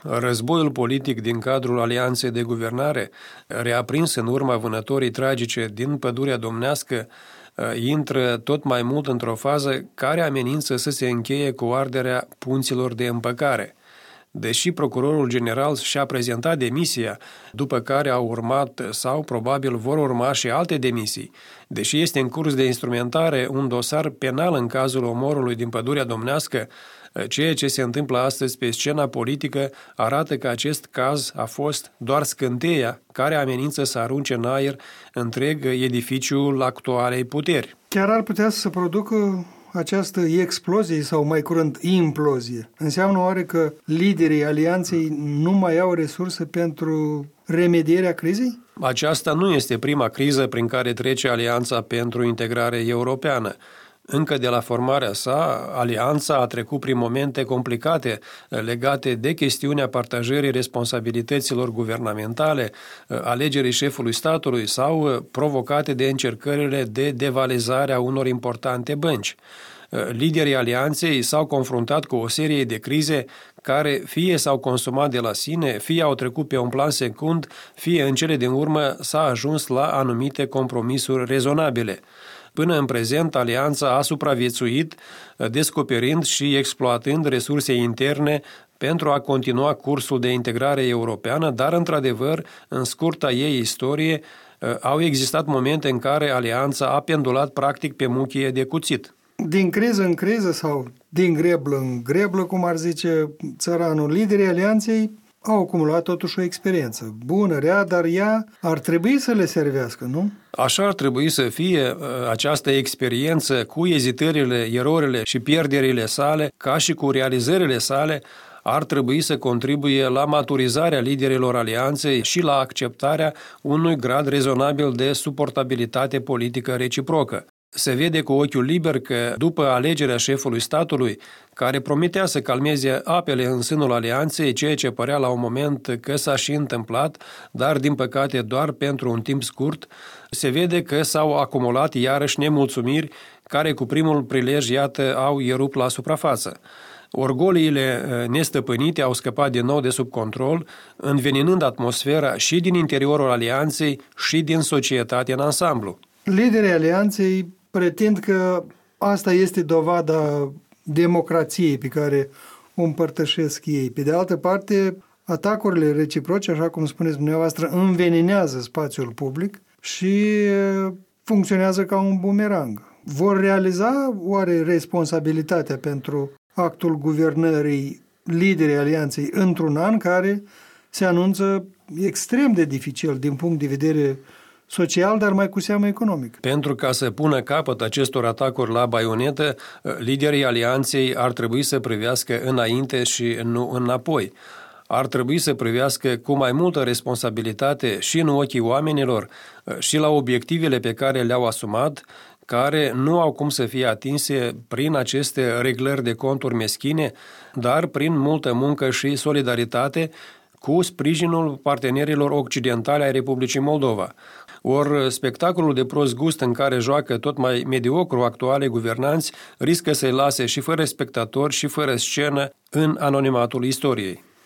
Războiul politic din cadrul alianței de guvernare, reaprins în urma vânătorii tragice din Pădurea Domnească, intră tot mai mult într-o fază care amenință să se încheie cu arderea punților de împăcare. Deși procurorul general și-a prezentat demisia, după care au urmat sau probabil vor urma și alte demisii, deși este în curs de instrumentare un dosar penal în cazul omorului din Pădurea Domnească, ceea ce se întâmplă astăzi pe scena politică arată că acest caz a fost doar scânteia care amenință să arunce în aer întreg edificiul actualei puteri. Chiar ar putea să se producă această explozie sau mai curând implozie. Înseamnă oare că liderii alianței nu mai au resurse pentru remedierea crizei? Aceasta nu este prima criză prin care trece Alianța pentru Integrare Europeană. Încă de la formarea sa, Alianța a trecut prin momente complicate legate de chestiunea partajării responsabilităților guvernamentale, alegerii șefului statului sau provocate de încercările de devalizare a unor importante bănci. Liderii Alianței s-au confruntat cu o serie de crize care fie s-au consumat de la sine, fie au trecut pe un plan secund, fie în cele din urmă s-a ajuns la anumite compromisuri rezonabile. Până în prezent, Alianța a supraviețuit, descoperind și exploatând resurse interne pentru a continua cursul de integrare europeană, dar, într-adevăr, în scurta ei istorie, au existat momente în care Alianța a pendulat practic pe muchie de cuțit. Din criză în criză sau din greblă în greblă, cum ar zice țăranul, liderii Alianței au acumulat totuși o experiență bună, rea, dar ea ar trebui să le servească, nu? Așa ar trebui să fie această experiență cu ezitările, erorile și pierderile sale, ca și cu realizările sale, ar trebui să contribuie la maturizarea liderilor Alianței și la acceptarea unui grad rezonabil de suportabilitate politică reciprocă. Se vede cu ochiul liber că, după alegerea șefului statului, care promitea să calmeze apele în sânul Alianței, ceea ce părea la un moment că s-a și întâmplat, dar din păcate doar pentru un timp scurt, se vede că s-au acumulat iarăși nemulțumiri care cu primul prilej, iată, au ierupt la suprafață. Orgoliile nestăpânite au scăpat din nou de sub control, înveninând atmosfera și din interiorul Alianței și din societate în ansamblu. Liderii Alianței pretind că asta este dovada democrației pe care o împărtășesc ei. Pe de altă parte, atacurile reciproce, așa cum spuneți dumneavoastră, înveninează spațiul public și funcționează ca un bumerang. Vor realiza oare responsabilitatea pentru actul guvernării liderii Alianței într-un an care se anunță extrem de dificil din punct de vedere social, dar mai cu seamă economic. Pentru ca să pună capăt acestor atacuri la baionetă, liderii Alianței ar trebui să privească înainte și nu înapoi. Ar trebui să privească cu mai multă responsabilitate și în ochii oamenilor și la obiectivele pe care le-au asumat, care nu au cum să fie atinse prin aceste reglări de conturi meschine, dar prin multă muncă și solidaritate cu sprijinul partenerilor occidentali ai Republicii Moldova. Ori spectacolul de prost gust în care joacă tot mai mediocru actuale guvernanți riscă să-i lase și fără spectatori și fără scenă în anonimatul istoriei.